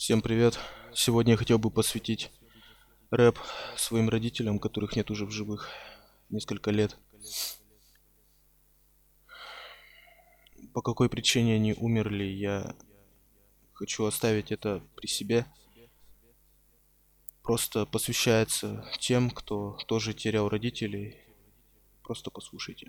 Всем привет! Сегодня я хотел бы посвятить рэп своим родителям, которых нет уже в живых несколько лет. По какой причине они умерли, я хочу оставить это при себе. Просто посвящается тем, кто тоже терял родителей. Просто послушайте.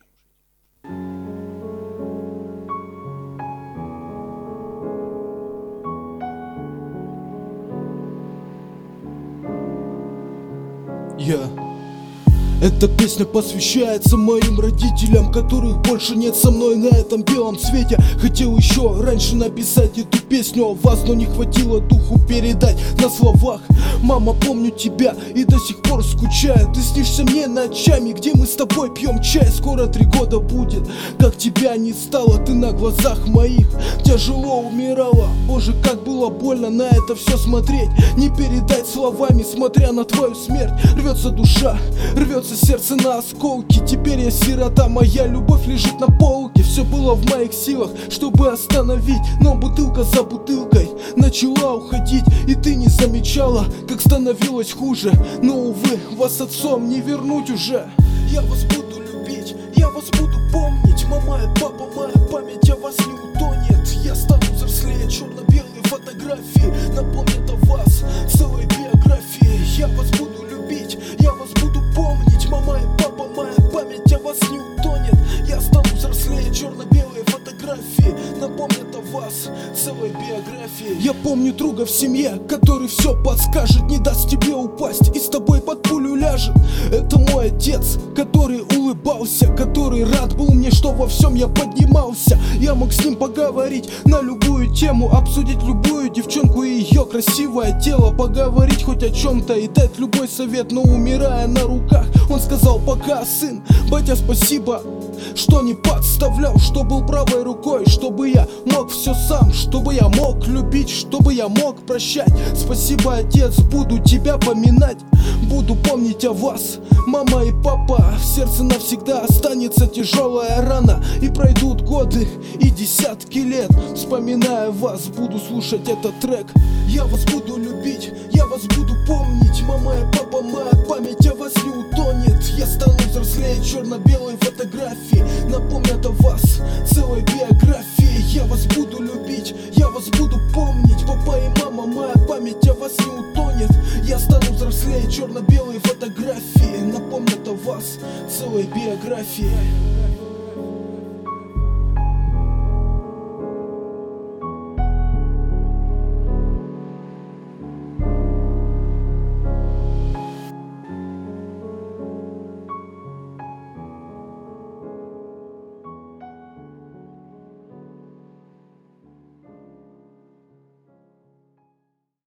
Эта песня посвящается моим родителям, которых больше нет со мной на этом белом свете. Хотел еще раньше написать эту песню о вас, но не хватило духу передать на словах. Мама, помню тебя и до сих пор скучаю. Ты снишься мне ночами, где мы с тобой пьем чай. Скоро 3 года будет, как тебя не стало. Ты на глазах моих тяжело умирала. Боже, как было больно на это все смотреть. Не передать словами, смотря на твою смерть. Рвется душа, рвется сердце на осколки. Теперь я сирота, моя любовь лежит на полке. Все было в моих силах, чтобы остановить, но бутылка за бутылкой начала уходить. И ты не замечала, как становилось хуже. Но, увы, вас отцом не вернуть уже. Я вас буду любить, я вас буду помнить. Мама и папа, моя память о вас не утонет. Я стану взрослее, черно-белые фотографии напомнят о вас целой биографии. Я вас буду любить, я вас буду помнить. Мама и папа, моя память о вас не утонет. Я стану взрослее, черно-белые фотографии напомнят о вас целой биографии. Я помню друга в семье, который все подскажет, не даст тебе упасть и с тобой под пулю ляжет. Это мой отец, который улыбался, который рад был мне, что во всем я поднимался. Я мог с ним поговорить на любую тему, обсудить любую девчонку и ее красивое тело, поговорить хоть о чем-то и дать любой совет. Но умирая на руках, он сказал: пока, сын, батя, спасибо, что не подставлял, что был правой рукой, чтобы я мог все сам, чтобы я мог любить, чтобы я мог прощать. Спасибо, отец, буду тебя поминать, буду помнить о вас, мама и папа. В сердце навсегда останется тяжелая рана, и пройдут годы и десятки лет. Вспоминая вас, буду слушать этот трек. Я вас буду любить, я вас буду помнить. Мама и папа, моя память о вас не утонет. Я стану взрослее, черно-белые фотографии напомнят о вас целой биографии. Я вас буду любить, я вас буду помнить. Папа и мама, моя память о вас не утонет. Я стану взрослее, черно-белые фотографии напомнят о вас целой биографии.